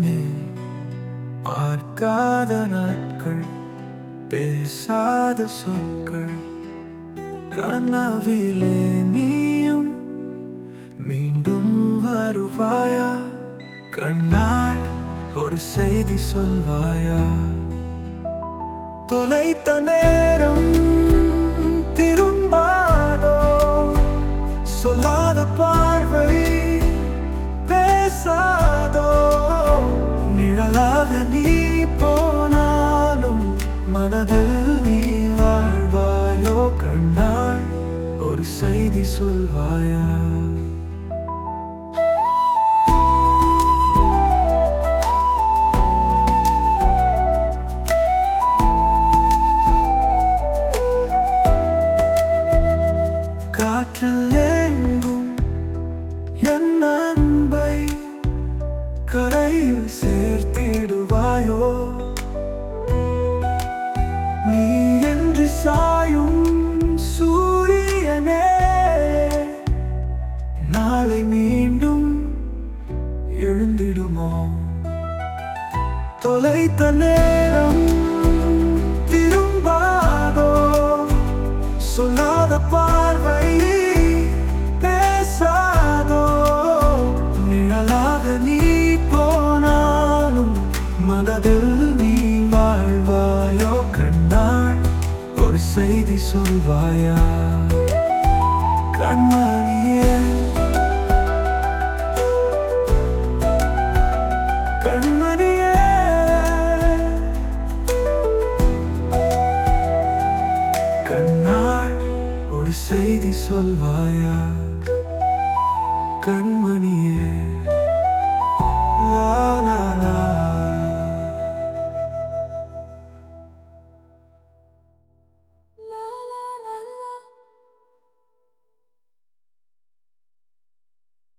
நானே பார்க்காத நாட்கள், பேசாத சொற்கள், கனவிலே நீயும் மீண்டும் வருவாயா? கண்ணால் ஒரு செய்தி சொல்வாயா? தொலைத்த நேரம் திரும்பாதோ, சொல்லாத பார்வை பேசாதோ, நிழலாக நீ போனாலும் மனதில் நீ வாழ்வாயோ? கண்ணால் ஒரு செய்தி சொல்வாயா? காற்றில் எங்கும் என் அன்பை கரையில் சேர்த்திடுவாயோ? நீ என்று சாயும் சூரியனே, நாளை மீண்டும் எழுந்திடுமோ? தொலைத்த நேரம் திரும்பாதோ, சொல்லாத பார்வை பேசாதோ, நிழலாக நீ போனாலும் மனதில் நீ வாழ்வாயோ? கண்ணால் ஒரு செய்தி சொல்வாயா? கண்மணியே, கண்மணியே, கண்ணால் ஒரு செய்தி சொல்வாயா? கண்மணியே.